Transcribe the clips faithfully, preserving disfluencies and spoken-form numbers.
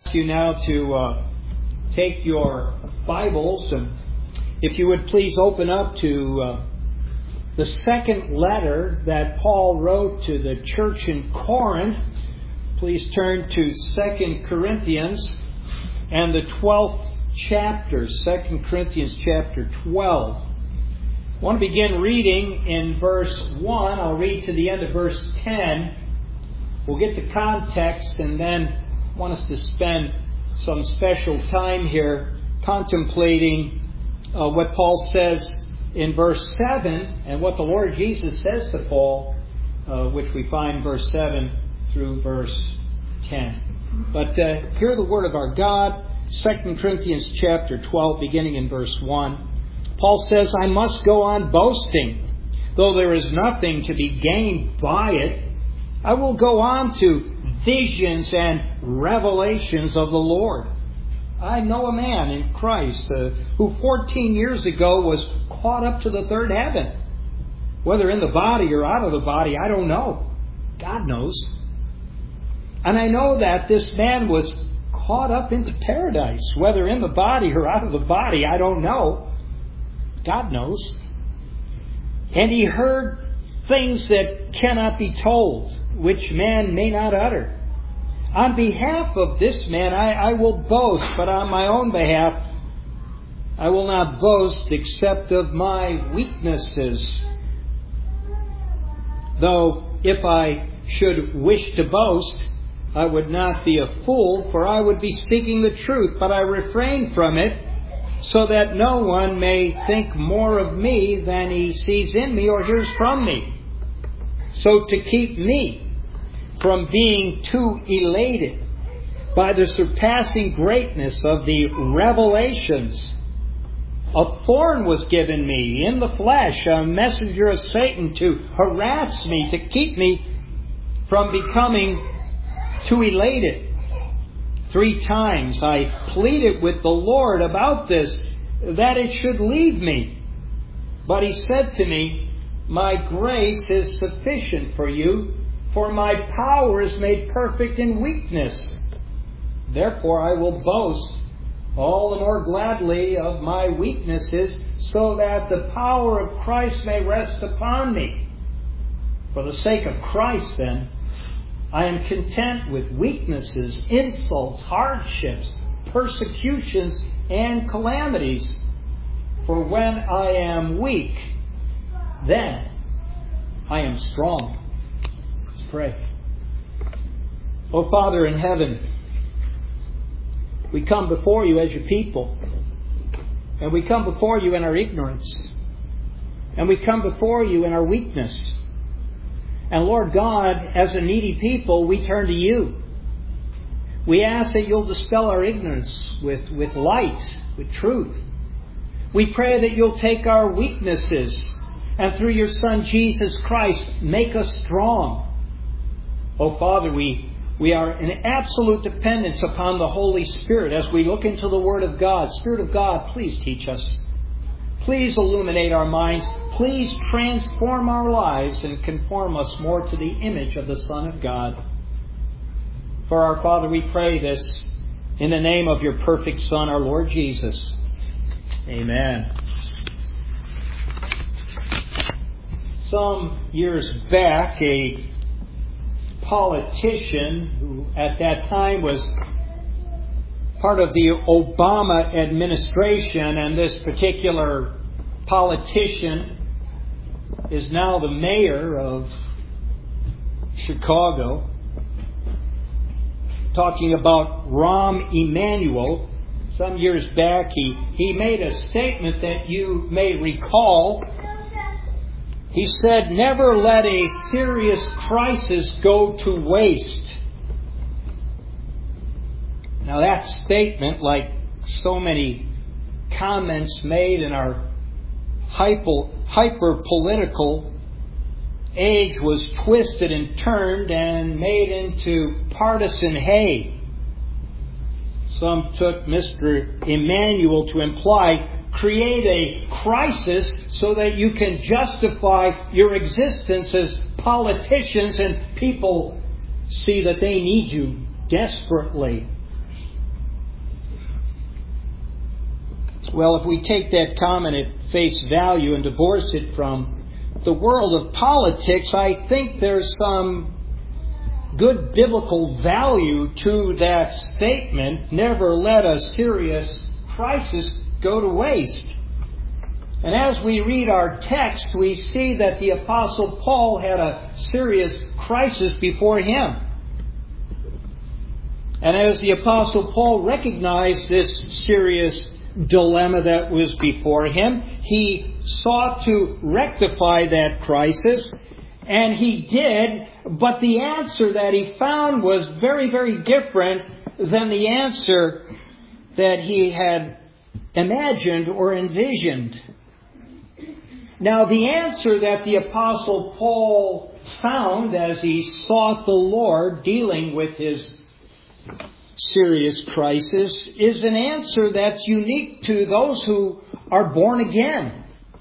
You now to uh, take your Bibles, and if you would please open up to uh, the second letter that Paul wrote to the church in Corinth. Please turn to Second Corinthians and the twelfth chapter, Second Corinthians chapter twelve. I want to begin reading in verse one. I'll read to the end of verse ten. We'll get the context, and then I want us to spend some special time here contemplating uh, what Paul says in verse seven and what the Lord Jesus says to Paul, uh, which we find verse seven through verse ten. But uh, hear the word of our God, Second Corinthians chapter twelve, beginning in verse one. Paul says, I must go on boasting, though there is nothing to be gained by it. I will go on to visions and revelations of the Lord. I know a man in Christ uh, who fourteen years ago was caught up to the third heaven. Whether in the body or out of the body, I don't know. God knows. And I know that this man was caught up into paradise. Whether in the body or out of the body, I don't know. God knows. And he heard things that cannot be told, which man may not utter. On behalf of this man, I, I will boast, but on my own behalf, I will not boast except of my weaknesses. Though if I should wish to boast, I would not be a fool, for I would be speaking the truth, but I refrain from it, so that no one may think more of me than he sees in me or hears from me. So to keep me from being too elated by the surpassing greatness of the revelations, a thorn was given me in the flesh, a messenger of Satan to harass me, to keep me from becoming too elated. Three times I pleaded with the Lord about this, that it should leave me. But he said to me, my grace is sufficient for you, for my power is made perfect in weakness. Therefore I will boast all the more gladly of my weaknesses, so that the power of Christ may rest upon me. For the sake of Christ, then, I am content with weaknesses, insults, hardships, persecutions, and calamities. For when I am weak, then I am strong. Let's pray. Oh, Father in heaven, we come before you as your people. And we come before you in our ignorance. And we come before you in our weakness. And Lord God, as a needy people, we turn to you. We ask that you'll dispel our ignorance with, with light, with truth. We pray that you'll take our weaknesses and through your Son Jesus Christ, make us strong. Oh Father, we, we are in absolute dependence upon the Holy Spirit as we look into the Word of God. Spirit of God, please teach us. Please illuminate our minds. Please transform our lives and conform us more to the image of the Son of God. For our Father, we pray this in the name of your perfect Son, our Lord Jesus. Amen. Some years back, a politician who at that time was part of the Obama administration, and this particular politician is now the mayor of Chicago, talking about Rahm Emanuel. Some years back, he, he made a statement that you may recall. He said, never let a serious crisis go to waste. Now that statement, like so many comments made in our hyper, hyper-political age, was twisted and turned and made into partisan hay. Some took Mister Emanuel to imply, create a crisis so that you can justify your existence as politicians and people see that they need you desperately. Well, if we take that comment at face value and divorce it from the world of politics, I think there's some good biblical value to that statement. Never let a serious crisis go to waste. And as we read our text, we see that the Apostle Paul had a serious crisis before him. And as the Apostle Paul recognized this serious dilemma that was before him, he sought to rectify that crisis, and he did, but the answer that he found was very, very different than the answer that he had imagined or envisioned. Now, the answer that the Apostle Paul found as he sought the Lord dealing with his serious crisis is an answer that's unique to those who are born again.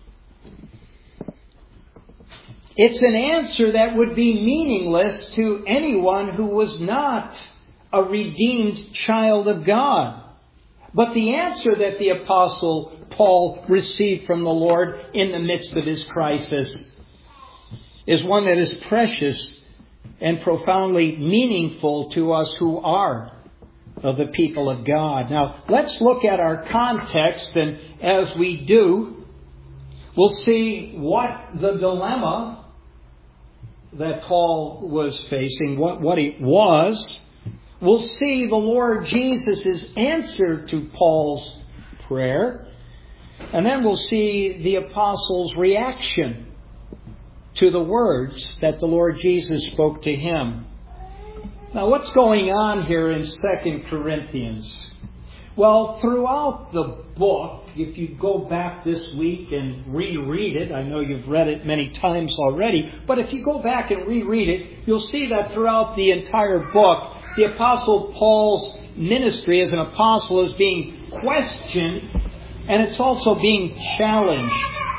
It's an answer that would be meaningless to anyone who was not a redeemed child of God. But the answer that the Apostle Paul received from the Lord in the midst of his crisis is one that is precious and profoundly meaningful to us who are of the people of God. Now, let's look at our context, and as we do, we'll see what the dilemma that Paul was facing, what, what it was. We'll see the Lord Jesus' answer to Paul's prayer. And then we'll see the apostle's reaction to the words that the Lord Jesus spoke to him. Now, what's going on here in Second Corinthians? Well, throughout the book, if you go back this week and reread it, I know you've read it many times already, but if you go back and reread it, you'll see that throughout the entire book, the Apostle Paul's ministry as an apostle is being questioned, and it's also being challenged.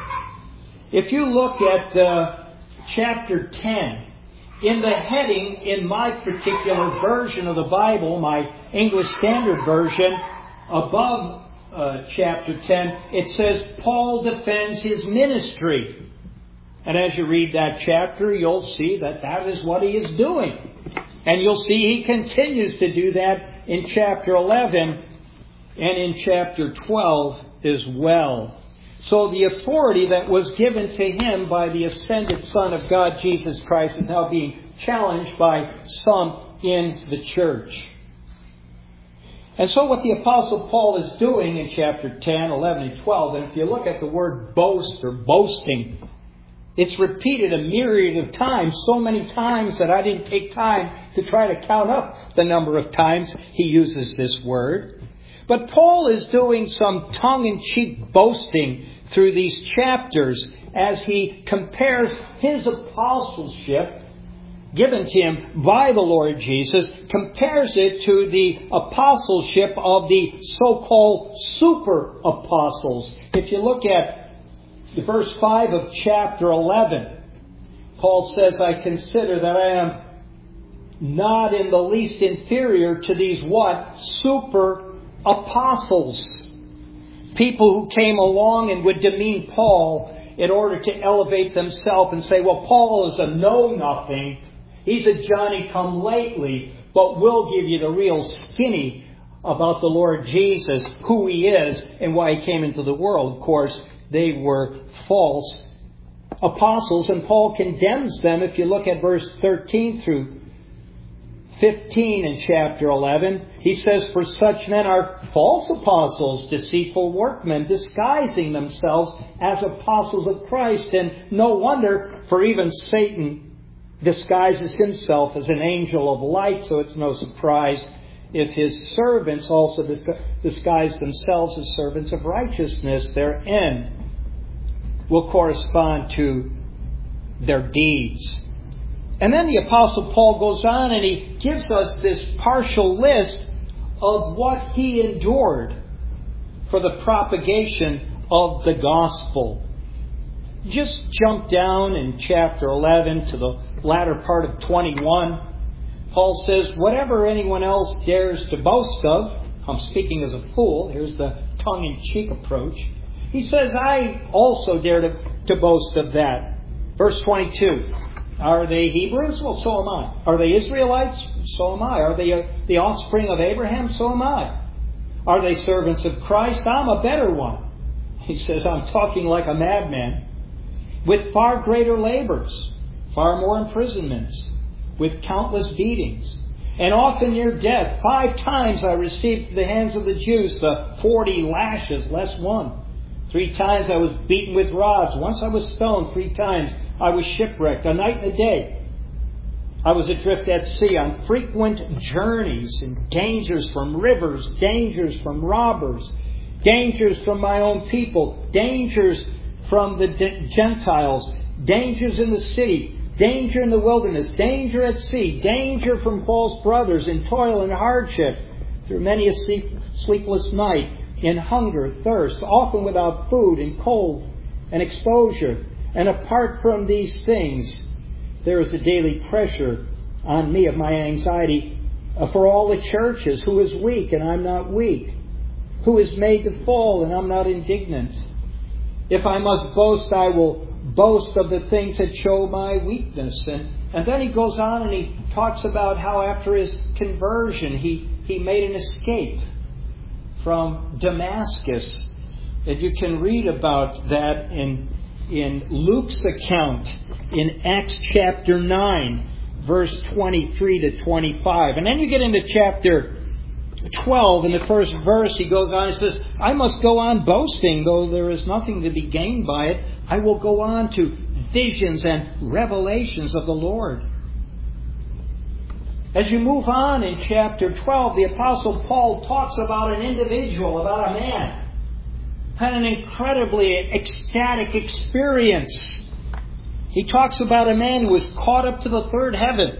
If you look at uh, chapter ten, in the heading, in my particular version of the Bible, my English Standard Version, above uh, chapter ten, it says, Paul defends his ministry. And as you read that chapter, you'll see that that is what he is doing. And you'll see he continues to do that in chapter eleven and in chapter twelve as well. So the authority that was given to him by the ascended Son of God, Jesus Christ, is now being challenged by some in the church. And so what the Apostle Paul is doing in chapter ten, eleven, and twelve, and if you look at the word boast or boasting, it's repeated a myriad of times, so many times that I didn't take time to try to count up the number of times he uses this word. But Paul is doing some tongue-in-cheek boasting through these chapters as he compares his apostleship given to him by the Lord Jesus, compares it to the apostleship of the so-called super apostles. If you look at verse five of chapter eleven, Paul says, I consider that I am not in the least inferior to these what? Super apostles. People who came along and would demean Paul in order to elevate themselves and say, well, Paul is a know-nothing. He's a Johnny-come-lately, but we'll give you the real skinny about the Lord Jesus, who He is, and why He came into the world. Of course, they were false apostles, and Paul condemns them. If you look at verse thirteen through fifteen in chapter eleven, he says, for such men are false apostles, deceitful workmen, disguising themselves as apostles of Christ. And no wonder, for even Satan disguises himself as an angel of light, so it's no surprise if his servants also disguise themselves as servants of righteousness. Their end will correspond to their deeds. And then the Apostle Paul goes on and he gives us this partial list of what he endured for the propagation of the gospel. Just jump down in chapter eleven to the latter part of twenty-one. Paul says, whatever anyone else dares to boast of, I'm speaking as a fool, here's the tongue-in-cheek approach. He says, I also dare to, to boast of that. Verse twenty-two. Are they Hebrews? Well, so am I. Are they Israelites? So am I. Are they uh, the offspring of Abraham? So am I. Are they servants of Christ? I'm a better one. He says, I'm talking like a madman. With far greater labors, far more imprisonments, with countless beatings, and often near death. Five times I received at the hands of the Jews the forty lashes, less one. Three times I was beaten with rods. Once I was stoned. Three times I was shipwrecked, a night and a day. I was adrift at sea on frequent journeys and dangers from rivers, dangers from robbers, dangers from my own people, dangers from the Gentiles, dangers in the city, danger in the wilderness, danger at sea, danger from false brothers, in toil and hardship, through many a sleepless night, in hunger, thirst, often without food, in cold and exposure. And apart from these things, there is a daily pressure on me of my anxiety for all the churches. Who is weak and I'm not weak? Who is made to fall and I'm not indignant? If I must boast, I will boast of the things that show my weakness. And, and then he goes on and he talks about how after his conversion he, he made an escape from Damascus. And you can read about that in in Luke's account in Acts chapter nine, verse twenty-three to twenty-five. And then you get into chapter twelve, in the first verse, he goes on and says, I must go on boasting, though there is nothing to be gained by it. I will go on to visions and revelations of the Lord. As you move on in chapter twelve, the Apostle Paul talks about an individual, about a man, had an incredibly ecstatic experience. He talks about a man who was caught up to the third heaven.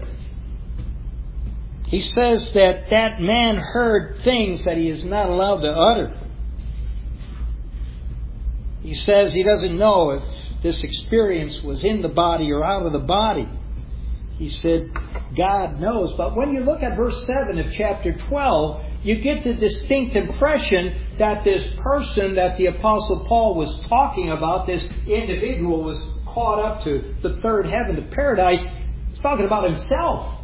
He says that that man heard things that he is not allowed to utter. He says he doesn't know if this experience was in the body or out of the body. He said, God knows. But when you look at verse seven of chapter twelve, you get the distinct impression that this person that the Apostle Paul was talking about, this individual, was caught up to the third heaven, to paradise. He's talking about himself.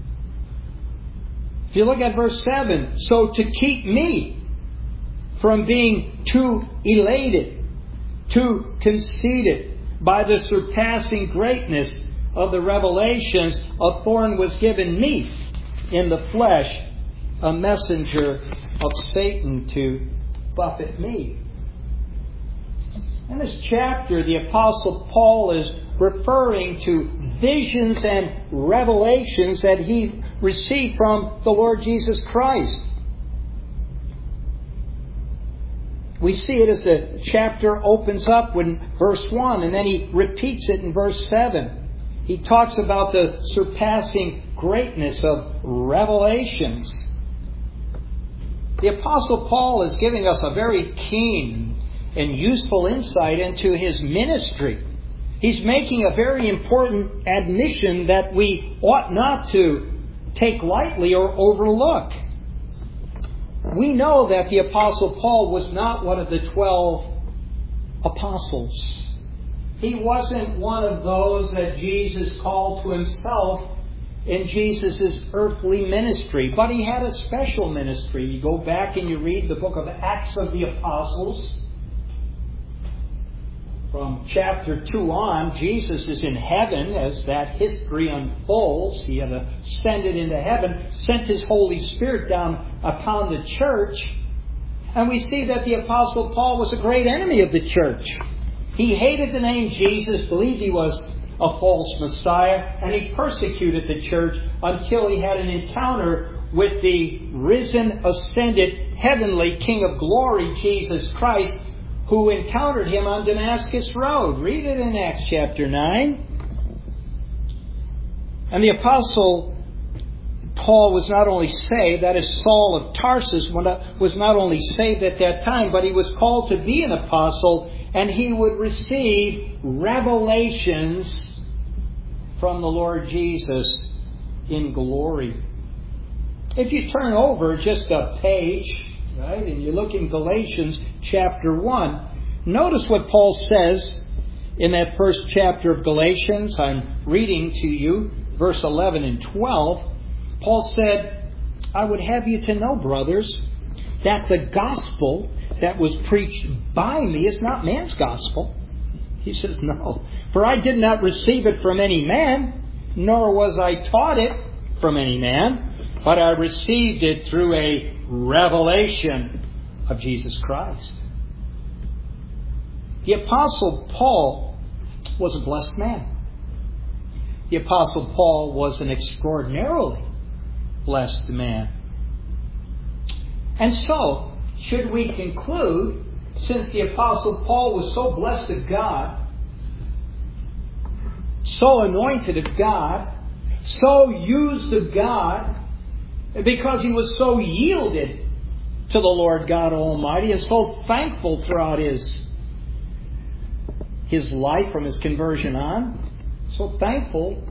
If you look at verse seven, so to keep me from being too elated, too conceited by the surpassing greatness of the revelations, a thorn was given me in the flesh, a messenger of Satan to buffet me. In this chapter, the Apostle Paul is referring to visions and revelations that he received from the Lord Jesus Christ. We see it as the chapter opens up in verse one, and then he repeats it in verse seven. He talks about the surpassing greatness of revelations. The Apostle Paul is giving us a very keen and useful insight into his ministry. He's making a very important admission that we ought not to take lightly or overlook. We know that the Apostle Paul was not one of the twelve apostles. He wasn't one of those that Jesus called to himself in Jesus' earthly ministry. But he had a special ministry. You go back and you read the book of Acts of the Apostles. From chapter two on, Jesus is in heaven as that history unfolds. He had ascended into heaven, sent His Holy Spirit down upon the church. And we see that the Apostle Paul was a great enemy of the church. He hated the name Jesus, believed he was a false Messiah, and he persecuted the church until he had an encounter with the risen, ascended, heavenly King of glory, Jesus Christ, who encountered him on Damascus Road. Read it in Acts chapter nine. And the Apostle Paul was not only saved, that is, Saul of Tarsus was not only saved at that time, but he was called to be an apostle, and he would receive revelations from the Lord Jesus in glory. If you turn over just a page Right? And you look in Galatians chapter one. Notice what Paul says in that first chapter of Galatians. I'm reading to you verse eleven and twelve. Paul said, I would have you to know, brothers, that the gospel that was preached by me is not man's gospel. He says, no. For I did not receive it from any man, nor was I taught it from any man, but I received it through a revelation of Jesus Christ. The Apostle Paul was a blessed man. The Apostle Paul was an extraordinarily blessed man. And so, should we conclude, since the Apostle Paul was so blessed of God, so anointed of God, so used of God, because he was so yielded to the Lord God Almighty and so thankful throughout his, his life from his conversion on, so thankful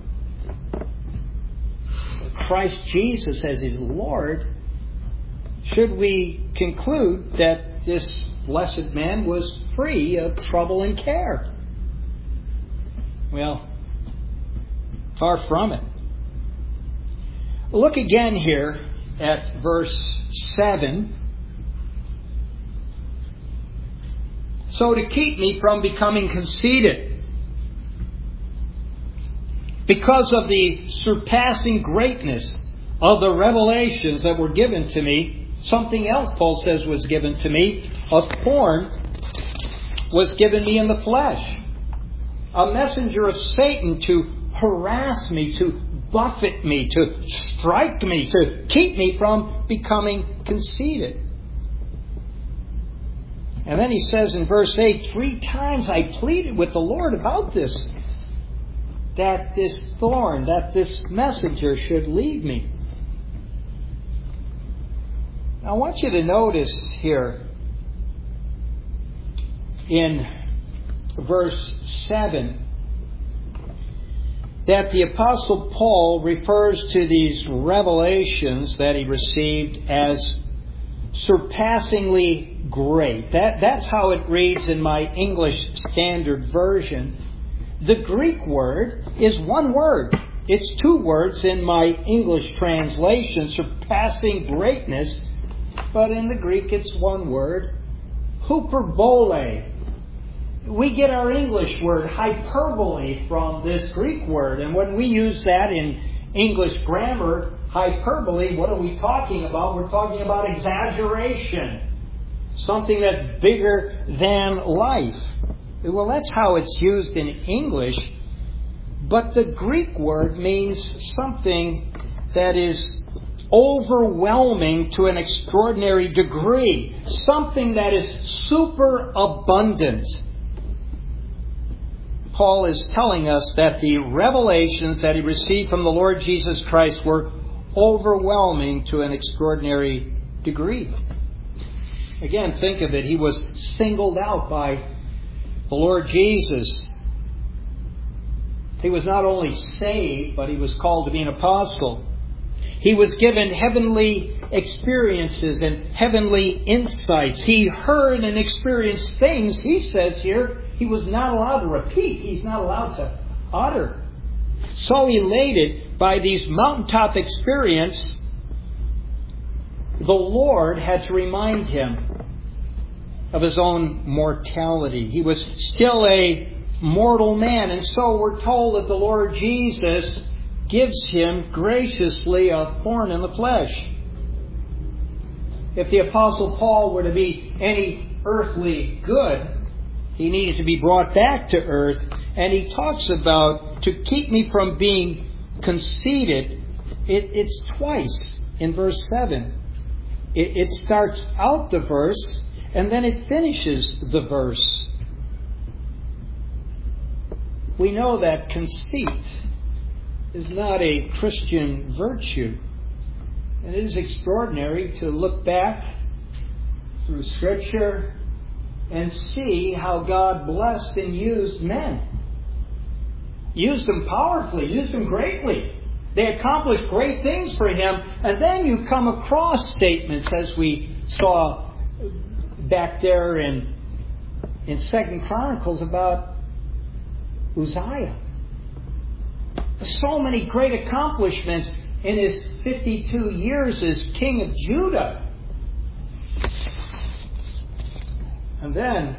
for Christ Jesus as his Lord, should we conclude that this blessed man was free of trouble and care? Well, far from it. Look again here at verse seven. So to keep me from becoming conceited, because of the surpassing greatness of the revelations that were given to me, something else, Paul says, was given to me. A thorn was given me in the flesh. A messenger of Satan to harass me, to buffet me, to strike me, to keep me from becoming conceited. And then he says in verse eight, three times I pleaded with the Lord about this, that this thorn, that this messenger should leave me. I want you to notice here in verse seven that the Apostle Paul refers to these revelations that he received as surpassingly great. That, that's how it reads in my English Standard Version. The Greek word is one word. It's two words in my English translation, surpassing greatness. But in the Greek it's one word, hyperbole. We get our English word hyperbole from this Greek word. And when we use that in English grammar, hyperbole, what are we talking about? We're talking about exaggeration. Something that's bigger than life. Well, that's how it's used in English. But the Greek word means something that is overwhelming to an extraordinary degree. Something that is super abundant. Paul is telling us that the revelations that he received from the Lord Jesus Christ were overwhelming to an extraordinary degree. Again, think of it. He was singled out by the Lord Jesus. He was not only saved, but he was called to be an apostle. He was given heavenly experiences and heavenly insights. He heard and experienced things, he says here, he was not allowed to repeat. He's not allowed to utter. So elated by these mountaintop experiences, the Lord had to remind him of his own mortality. He was still a mortal man. And so we're told that the Lord Jesus gives him graciously a thorn in the flesh. If the Apostle Paul were to be any earthly good, he needed to be brought back to earth. And he talks about to keep me from being conceited. It, it's twice in verse seven. It, it starts out the verse and then it finishes the verse. We know that conceit is not a Christian virtue. And it is extraordinary to look back through Scripture and see how God blessed and used men. Used them powerfully, used them greatly. They accomplished great things for Him. And then you come across statements, as we saw back there in in Second Chronicles about Uzziah. So many great accomplishments in his fifty-two years as king of Judah. And then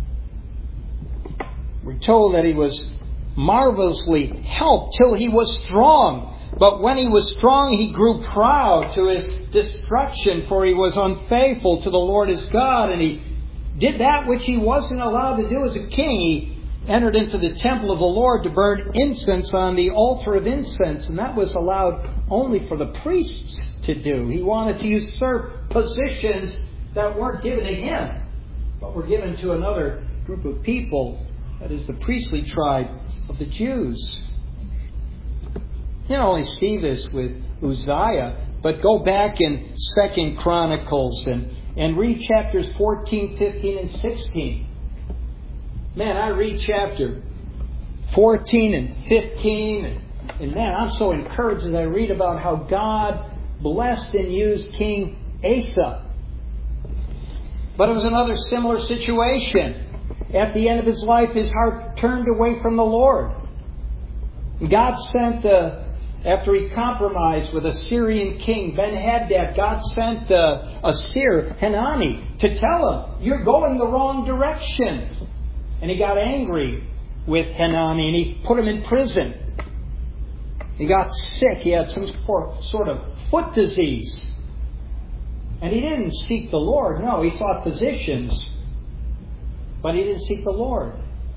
we're told that he was marvelously helped till he was strong. But when he was strong, he grew proud to his destruction, for he was unfaithful to the Lord his God, and he did that which he wasn't allowed to do as a king. He entered into the temple of the Lord to burn incense on the altar of incense, and that was allowed only for the priests to do. He wanted to usurp positions that weren't given to him, but were given to another group of people, that is the priestly tribe of the Jews. You don't only see this with Uzziah, but go back in Second Chronicles and, and read chapters fourteen, fifteen, and sixteen. Man, I read chapter fourteen and fifteen, and, and man, I'm so encouraged as I read about how God blessed and used King Asa. But it was another similar situation. At the end of his life, his heart turned away from the Lord. God sent, uh, after he compromised with a Syrian king, Ben-Hadad, God sent uh, a seer, Hanani, to tell him, you're going the wrong direction. And he got angry with Hanani and he put him in prison. He got sick. He had some sort of foot disease. And he didn't seek the Lord. No, he sought physicians. But he didn't seek the Lord.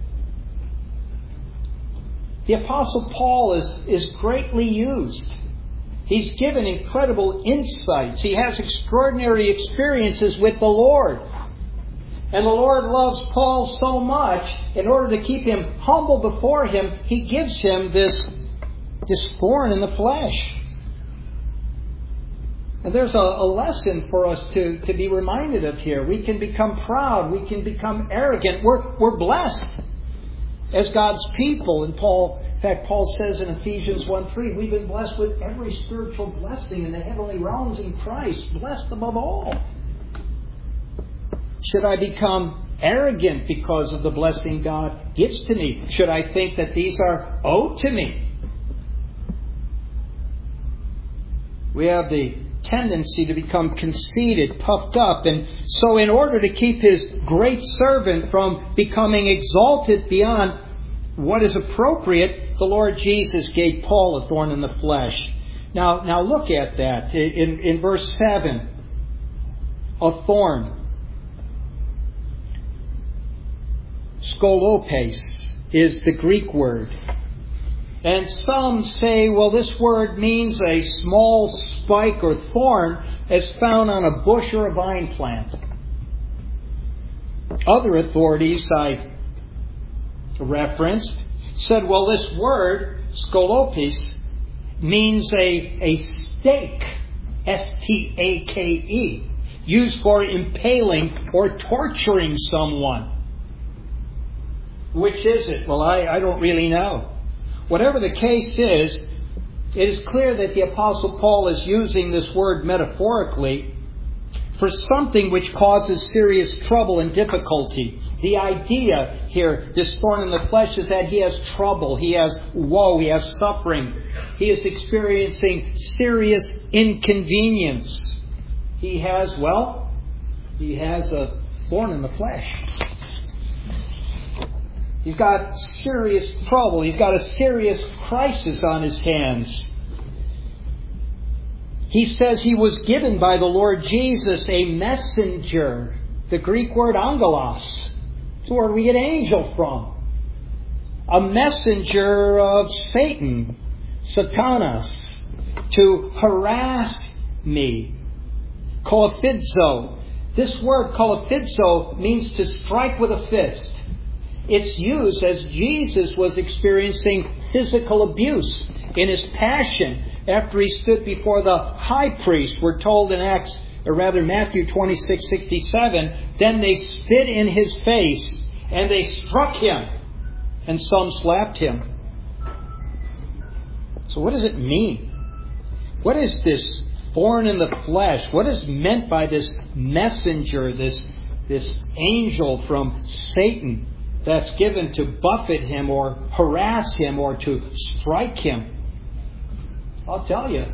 The Apostle Paul is, is greatly used. He's given incredible insights. He has extraordinary experiences with the Lord. And the Lord loves Paul so much, in order to keep him humble before him, he gives him this, this thorn in the flesh. And there's a, a lesson for us to, to be reminded of here. We can become proud. We can become arrogant. We're, we're blessed as God's people. And Paul, in fact, Paul says in Ephesians one three, we've been blessed with every spiritual blessing in the heavenly realms in Christ, blessed above all. Should I become arrogant because of the blessing God gives to me? Should I think that these are owed to me? We have the tendency to become conceited, puffed up. And so in order to keep his great servant from becoming exalted beyond what is appropriate, the Lord Jesus gave Paul a thorn in the flesh. Now, now look at that in, in verse seven. A thorn. Skolopes is the Greek word. And some say, well, this word means a small spike or thorn as found on a bush or a vine plant. Other authorities I referenced said, well, this word, skolopes, means a, a stake, S T A K E, used for impaling or torturing someone. Which is it? Well, I, I don't really know. Whatever the case is, it is clear that the Apostle Paul is using this word metaphorically for something which causes serious trouble and difficulty. The idea here, this thorn in the flesh, is that he has trouble, he has woe, he has suffering. He is experiencing serious inconvenience. He has, well, he has a thorn in the flesh. He's got serious trouble. He's got a serious crisis on his hands. He says he was given by the Lord Jesus a messenger. The Greek word angelos. It's where we get angel from. A messenger of Satan, Satanas, to harass me. Kolophizo. This word kolophizo means to strike with a fist. It's used as Jesus was experiencing physical abuse in his passion after he stood before the high priest. We're told in Acts, or rather Matthew twenty-six sixty-seven, then they spit in his face and they struck him, and some slapped him. So what does it mean? What is this thorn in the flesh. What is meant by this messenger, this, this angel from Satan that's given to buffet him or harass him or to strike him? I'll tell you.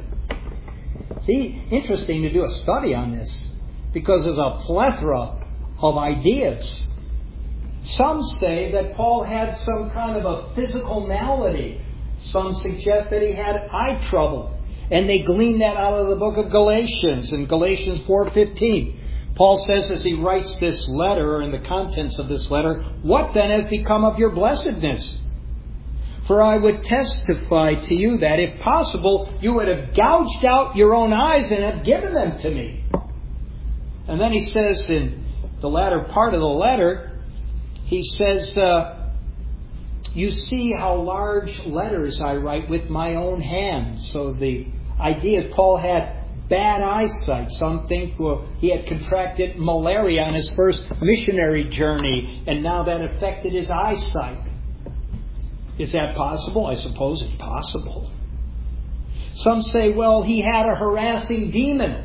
See, interesting to do a study on this because there's a plethora of ideas. Some say that Paul had some kind of a physical malady. Some suggest that he had eye trouble. And they glean that out of the book of Galatians in Galatians four fifteen. Paul says as he writes this letter, or in the contents of this letter, "What then has become of your blessedness? For I would testify to you that, if possible, you would have gouged out your own eyes and have given them to me." And then he says in the latter part of the letter, he says, uh, "You see how large letters I write with my own hand." So the idea is Paul had bad eyesight. Some think well, he had contracted malaria on his first missionary journey, and now that affected his eyesight. Is that possible? I suppose it's possible. Some say, well, he had a harassing demon.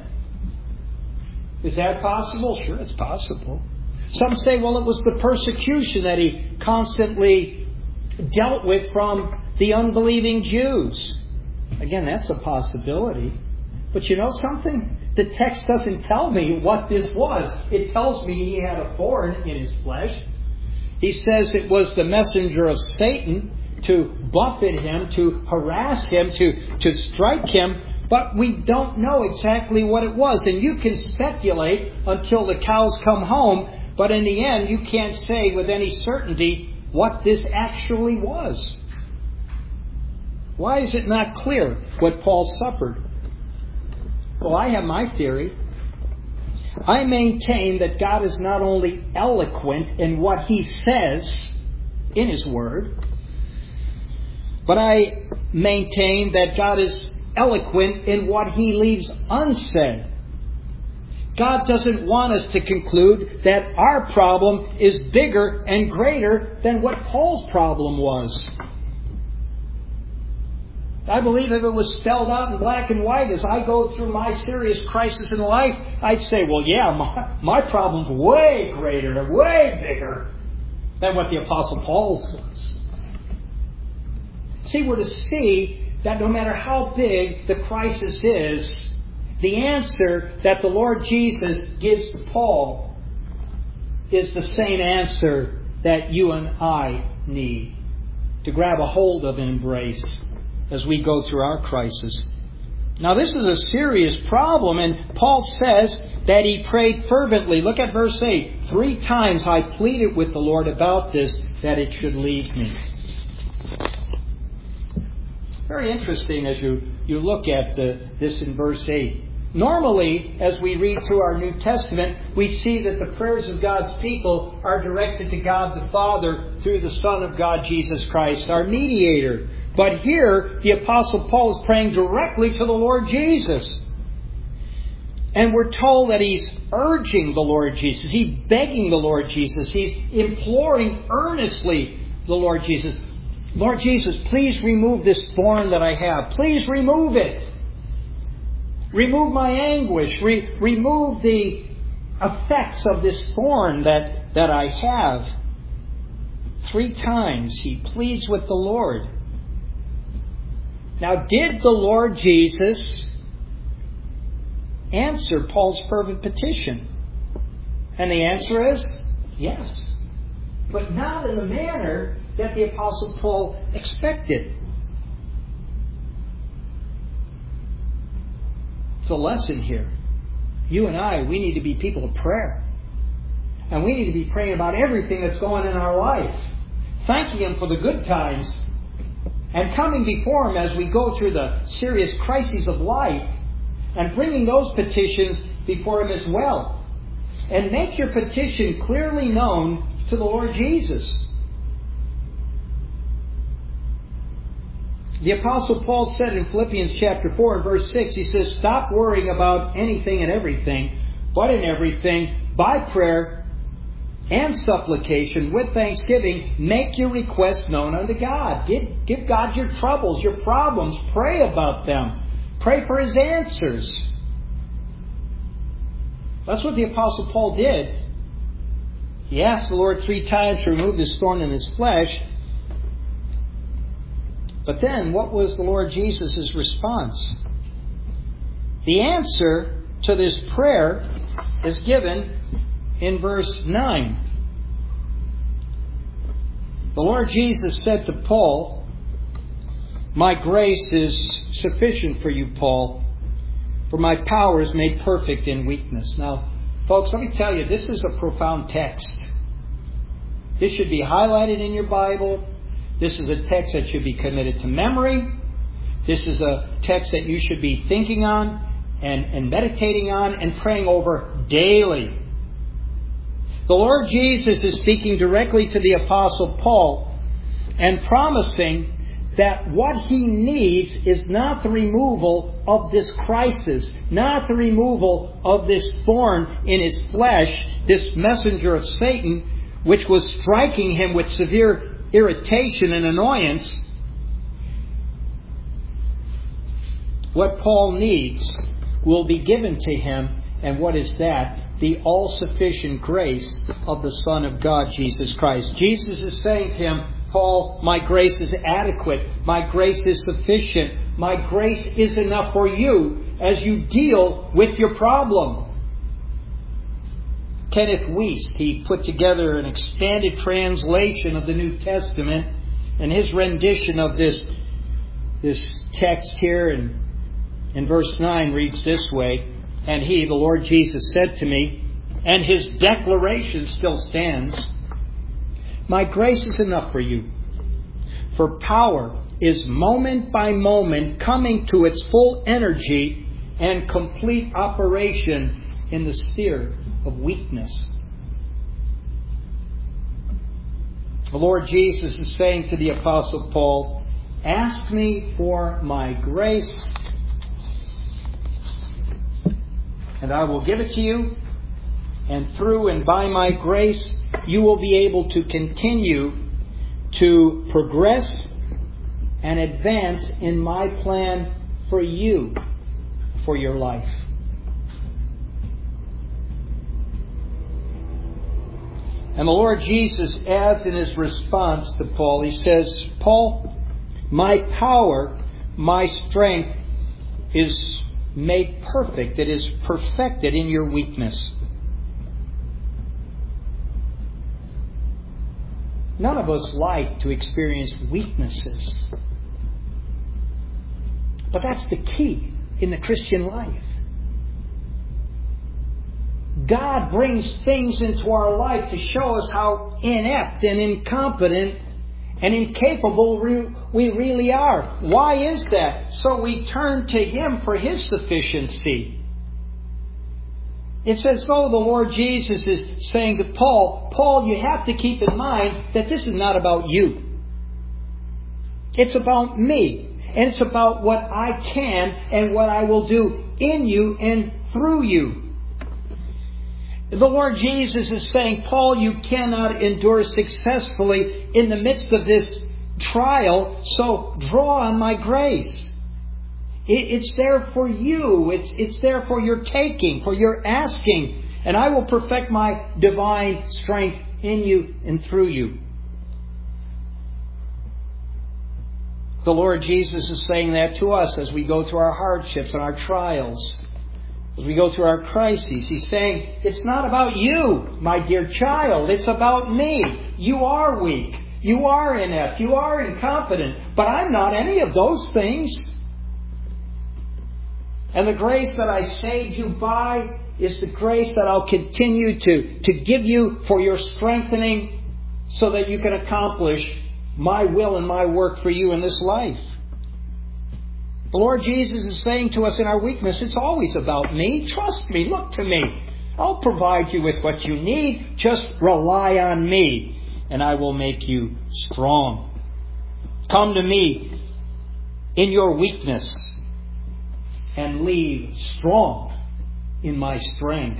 Is that possible? Sure, it's possible. Some say, well, it was the persecution that he constantly dealt with from the unbelieving Jews. Again, that's a possibility. But you know something? The text doesn't tell me what this was. It tells me he had a thorn in his flesh. He says it was the messenger of Satan to buffet him, to harass him, to, to strike him. But we don't know exactly what it was. And you can speculate until the cows come home. But in the end, you can't say with any certainty what this actually was. Why is it not clear what Paul suffered? Well, I have my theory. I maintain that God is not only eloquent in what He says in His Word, but I maintain that God is eloquent in what He leaves unsaid. God doesn't want us to conclude that our problem is bigger and greater than what Paul's problem was. I believe if it was spelled out in black and white as I go through my serious crisis in life, I'd say, well, yeah, my, my problem's way greater and way bigger than what the Apostle Paul's was. See, we're to see that no matter how big the crisis is, the answer that the Lord Jesus gives to Paul is the same answer that you and I need to grab a hold of and embrace as we go through our crisis. Now, this is a serious problem, and Paul says that he prayed fervently. Look at verse eight. Three times I pleaded with the Lord about this, that it should leave me. Very interesting as you, you look at the, this in verse eight. Normally, as we read through our New Testament, we see that the prayers of God's people are directed to God the Father through the Son of God, Jesus Christ, our mediator. But here, the Apostle Paul is praying directly to the Lord Jesus. And we're told that he's urging the Lord Jesus. He's begging the Lord Jesus. He's imploring earnestly the Lord Jesus. Lord Jesus, please remove this thorn that I have. Please remove it. Remove my anguish. Re- remove the effects of this thorn that, that I have. Three times he pleads with the Lord. Now, did the Lord Jesus answer Paul's fervent petition? And the answer is yes. But not in the manner that the Apostle Paul expected. It's a lesson here. You and I, we need to be people of prayer. And we need to be praying about everything that's going in our life. Thanking Him for the good times. And coming before Him as we go through the serious crises of life. And bringing those petitions before Him as well. And make your petition clearly known to the Lord Jesus. The Apostle Paul said in Philippians chapter four and verse six, he says, stop worrying about anything and everything, but in everything, by prayer and supplication, with thanksgiving, make your requests known unto God. Give, give God your troubles, your problems. Pray about them. Pray for His answers. That's what the Apostle Paul did. He asked the Lord three times to remove this thorn in his flesh. But then, what was the Lord Jesus' response? The answer to this prayer is given in verse nine. The Lord Jesus said to Paul, "My grace is sufficient for you, Paul, for my power is made perfect in weakness." Now, folks, let me tell you, this is a profound text. This should be highlighted in your Bible. This is a text that should be committed to memory. This is a text that you should be thinking on and, and meditating on and praying over daily. The Lord Jesus is speaking directly to the Apostle Paul and promising that what he needs is not the removal of this crisis, not the removal of this thorn in his flesh, this messenger of Satan, which was striking him with severe irritation and annoyance. What Paul needs will be given to him, and what is that? The all-sufficient grace of the Son of God, Jesus Christ. Jesus is saying to him, "Paul, my grace is adequate. My grace is sufficient. My grace is enough for you as you deal with your problem." Kenneth Wuest, he put together an expanded translation of the New Testament, and his rendition of this, this text here in, in verse nine reads this way: "And he," the Lord Jesus, "said to me," and his declaration still stands, "My grace is enough for you, for power is moment by moment coming to its full energy and complete operation in the sphere of weakness." The Lord Jesus is saying to the Apostle Paul, "Ask me for my grace, and I will give it to you. And through and by my grace, you will be able to continue to progress and advance in my plan for you, for your life." And the Lord Jesus adds in his response to Paul, he says, "Paul, my power, my strength is made perfect. It is perfected in your weakness." None of us like to experience weaknesses. But that's the key in the Christian life. God brings things into our life to show us how inept and incompetent and incapable we really are. Why is that? So we turn to Him for His sufficiency. It's as though the Lord Jesus is saying to Paul, Paul, you have to keep in mind that this is not about you. It's about me. And it's about what I can and what I will do in you and through you. The Lord Jesus is saying, Paul, you cannot endure successfully in the midst of this trial, so draw on my grace. It's there for you. It's, it's there for your taking, for your asking. And I will perfect my divine strength in you and through you. The Lord Jesus is saying that to us as we go through our hardships and our trials. As we go through our crises, He's saying, it's not about you, my dear child. It's about me. You are weak. You are inept. You are incompetent. But I'm not any of those things. And the grace that I saved you by is the grace that I'll continue to, to give you for your strengthening so that you can accomplish my will and my work for you in this life. The Lord Jesus is saying to us in our weakness, it's always about me. Trust me. Look to me. I'll provide you with what you need. Just rely on me, and I will make you strong. Come to me in your weakness and leave strong in my strength.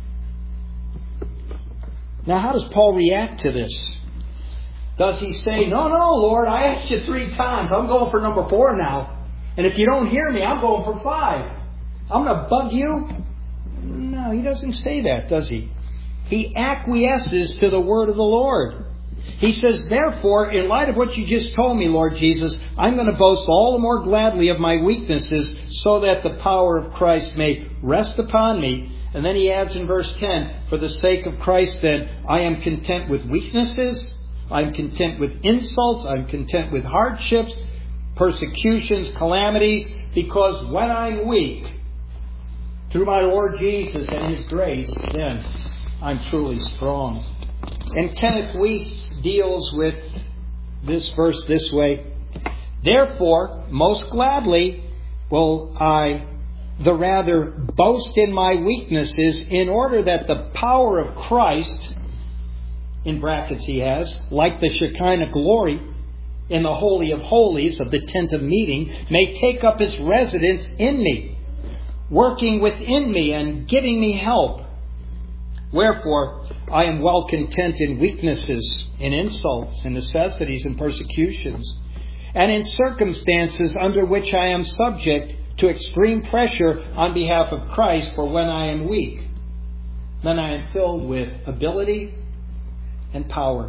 Now, how does Paul react to this? Does he say, no, no, Lord, I asked you three times. I'm going for number four now. And if you don't hear me, I'm going for five. I'm going to bug you? No, he doesn't say that, does he? He acquiesces to the word of the Lord. He says, therefore, in light of what you just told me, Lord Jesus, I'm going to boast all the more gladly of my weaknesses so that the power of Christ may rest upon me. And then he adds in verse ten, for the sake of Christ, then, I am content with weaknesses. I'm content with insults. I'm content with hardships, persecutions, calamities, because when I'm weak, through my Lord Jesus and His grace, then I'm truly strong. And Kenneth Weiss deals with this verse this way. Therefore, most gladly will I the rather boast in my weaknesses, in order that the power of Christ, in brackets he has, like the Shekinah glory in the Holy of Holies of the tent of meeting, may take up its residence in me, working within me and giving me help. Wherefore, I am well content in weaknesses, in insults, in necessities, and persecutions, and in circumstances under which I am subject to extreme pressure on behalf of Christ, for when I am weak, then I am filled with ability and power.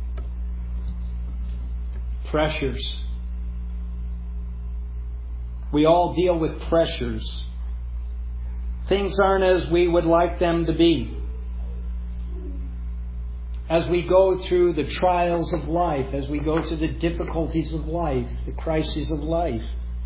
Pressures. We all deal with pressures. Things aren't as we would like them to be. As we go through the trials of life, as we go through the difficulties of life, the crises of life,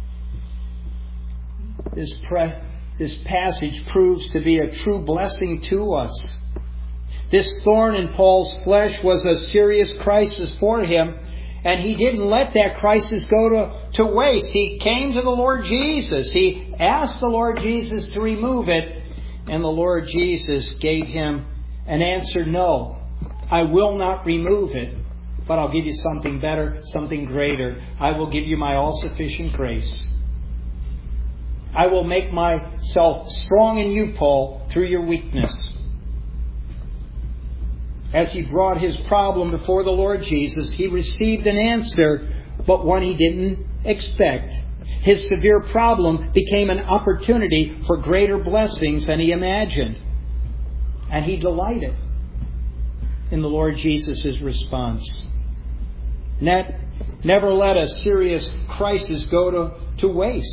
this, pre- this passage proves to be a true blessing to us. This thorn in Paul's flesh was a serious crisis for him, and he didn't let that crisis go to, to waste. He came to the Lord Jesus. He asked the Lord Jesus to remove it, and the Lord Jesus gave him an answer, no. I will not remove it, but I'll give you something better, something greater. I will give you my all-sufficient grace. I will make myself strong in you, Paul, through your weakness. As he brought his problem before the Lord Jesus, he received an answer, but one he didn't expect. His severe problem became an opportunity for greater blessings than he imagined. And he delighted in the Lord Jesus' response. Net, never let a serious crisis go to, to waste.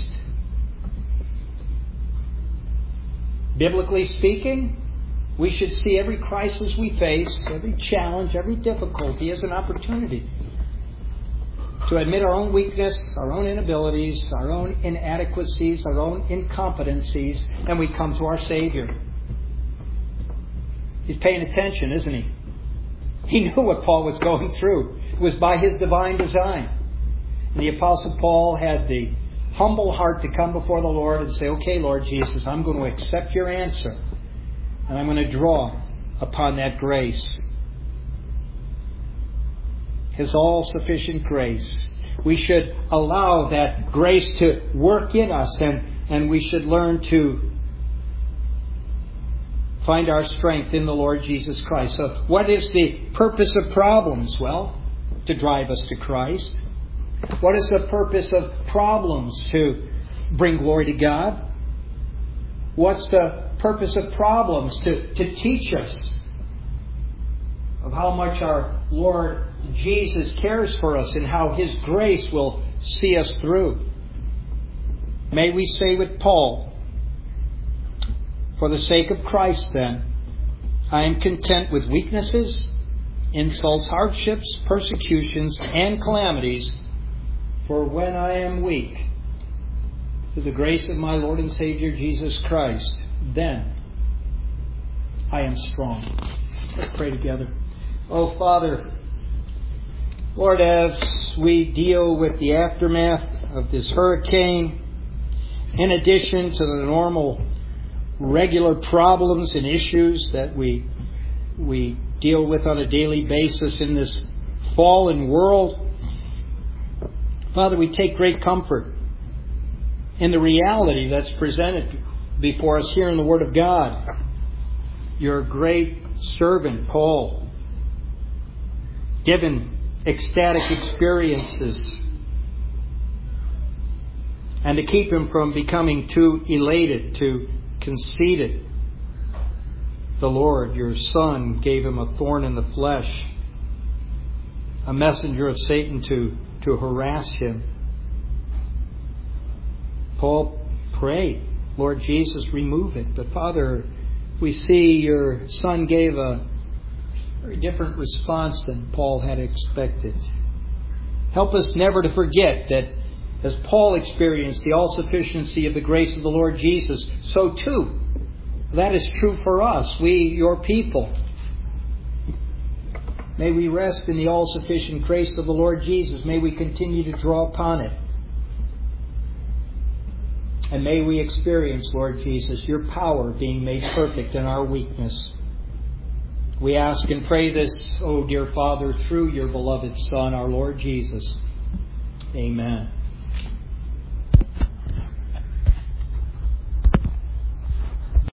Biblically speaking, we should see every crisis we face, every challenge, every difficulty as an opportunity to admit our own weakness, our own inabilities, our own inadequacies, our own incompetencies, and we come to our Savior. He's paying attention, isn't he? He knew what Paul was going through. It was by his divine design. And the Apostle Paul had the humble heart to come before the Lord and say, okay, Lord Jesus, I'm going to accept your answer. And I'm going to draw upon that grace. His all-sufficient grace. We should allow that grace to work in us, and, and we should learn to find our strength in the Lord Jesus Christ. So what is the purpose of problems? Well, to drive us to Christ. What is the purpose of problems? To bring glory to God. What's the purpose of problems? To, to teach us of how much our Lord Jesus cares for us and how His grace will see us through. May we say with Paul, for the sake of Christ then, I am content with weaknesses, insults, hardships, persecutions, and calamities, for when I am weak, through the grace of my Lord and Savior Jesus Christ, then I am strong. Let's pray together. Oh, Father, Lord, as we deal with the aftermath of this hurricane, in addition to the normal, regular problems and issues that we we deal with on a daily basis in this fallen world, Father, we take great comfort in the reality that's presented before us here in the Word of God. Your great servant, Paul, given ecstatic experiences, and to keep him from becoming too elated, too conceited, the Lord, your Son, gave him a thorn in the flesh, a messenger of Satan to, to harass him. Paul prayed, Lord Jesus, remove it. But Father, we see your Son gave a very different response than Paul had expected. Help us never to forget that as Paul experienced the all-sufficiency of the grace of the Lord Jesus, so too, that is true for us, we, your people. May we rest in the all-sufficient grace of the Lord Jesus. May we continue to draw upon it. And may we experience, Lord Jesus, your power being made perfect in our weakness. We ask and pray this, O dear Father, through your beloved Son, our Lord Jesus. Amen.